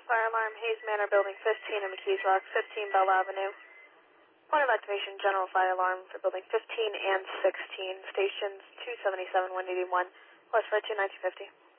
fire alarm, Hayes Manor, Building 15 in McKees Rock, 15 Bell Avenue. Point of activation, general fire alarm for Building 15 and 16, stations 277, 181, West 29250.